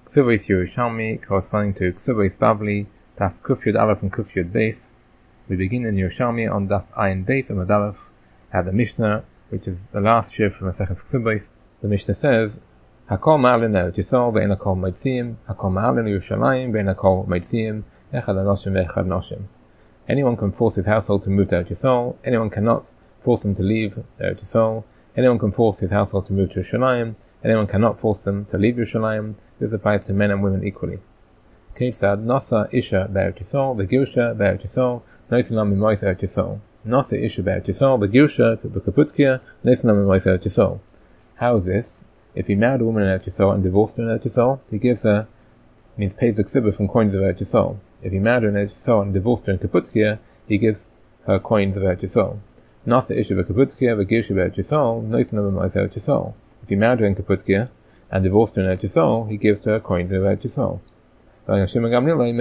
Ksubos Yerushalmi, corresponding to Ksubos Bavli, Daf Kuf Yud Aleph and Kuf Yud Beis. We begin in Yerushalmi on Daf Ayin Beis and Aleph at the Mishnah, which is the last shir from Maseches Ksubos. The Mishnah says, Hakol ma'alin Eretz Yisrael ve'en hakol meitziyim, Hakol ma'alin Yerushalayim ve'en hakol meitziyim, Echad Anoshim ve'echad Noshim. Anyone can force his household to move to Eretz Yisrael. Anyone cannot force them to leave Eretz Yisrael. Anyone can force his household to move to Yerushalayim. Anyone cannot force them to leave Yerushalayim. This applies to men and women equally. Ketzad Nasa Isha Be'eretz Yisrael, the Girsha Be'eretz Yisrael, Noisinam Mimois Eretz Yisrael. Nasa Isha Be'eretz Yisrael, the Girsha B'Kaputkia, Noisinam Mimois Eretz Yisrael. How is this? If he married a woman in Eretz Yisrael and divorced her in Eretz Yisrael, he gives her, means pays the ksibah from coins of Eretz Yisrael. If he married her in Eretz Yisrael and divorced her in Kaputkia, he gives her coins of Eretz Yisrael. Nasa Isha B'Kaputkia, the Girsha Be'eretz Yisrael, Noisinam Mimois Eretz Yisrael. If he married her in Kaputkia and divorced her in Eretz Yisrael, he gives her coins of Eretz Yisrael. But Shimon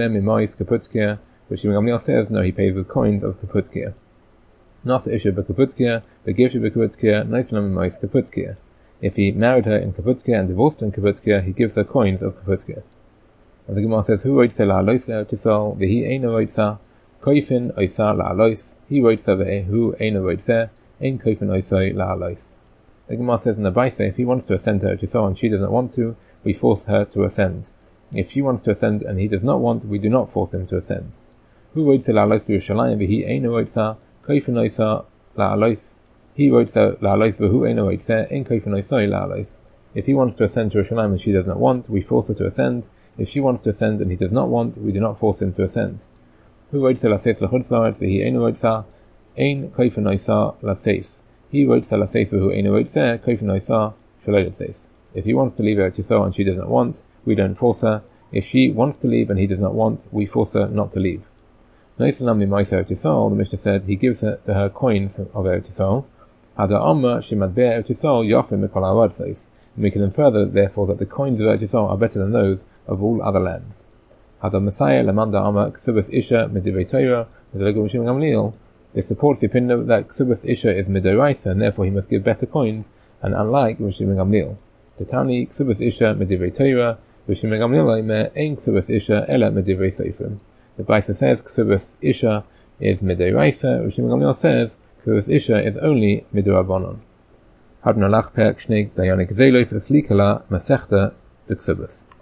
Gamliel says, no, he pays with coins of Kaputkia. Nasa Isha B'Kaputkia, the Girsha B'Kaputkia, Noisinam Mimois Kaputkia. If he married her in Kaputkia and divorced her in Kaputkia, he gives her coins of Kaputkia. And the Gemara says, Hu roitza la'alois le'eretz Yisrael, v'hi eino roitza, koifin oisa la'alois, hi roitza ve'hu eino roitza, ein koifin oisa la'alois. The Gemara says in the Baisa, if he wants to ascend to Eretz Yisrael and she doesn't want to, we force her to ascend. If she wants to ascend and he does not want, we do not force him to ascend. Hu roitza la'alois Yerushalayim, v'hi eino roitza, koifin oisa la'alois, he roitza la'alois v'hu eino roitza, ein koifin oisa la'alois. If he wants to ascend to Yerushalayim and she does not want, we force her to ascend. If she wants to ascend and he does not want, we do not force him to ascend. Hu roitza laseis l'chutz la'aretz v'hi eino roitza, ein koifin oisa laseis. He roitza laseis v'hu eino roitza, koifin oisa shelo laseis. If he wants to leave Eretz Yisrael and she does not want, we don't force her. If she wants to leave and he does not want, we force her not to leave. Noisanam mimois Eretz Yisrael, the Mishnah said, he gives her to her coins of Eretz Yisrael. Hada Amma shemadbeh Eretz Yisrael yafim mikol ha'aretz. And we can infer therefore that the coins of Eretz Yisrael are better than those of all other lands. Hada Messiah lemanda Amma ksubas isha midivrei Torah v'legum Shimon Gamliel. This supports the opinion that ksubas isha is midoraisa and therefore he must give better coins, and unlike Shimon Gamliel. The Tani ksubas isha midivrei Torah v'Shimon Gamliel omer ein ksubas isha ela midivrei seifrim. The Baisa says ksubas isha is midoraisa, Shimon Gamliel says ksubas isha is only midorabanan. Hadnalach perk shnig dayanik zelos v'slikala masechta de ksubas.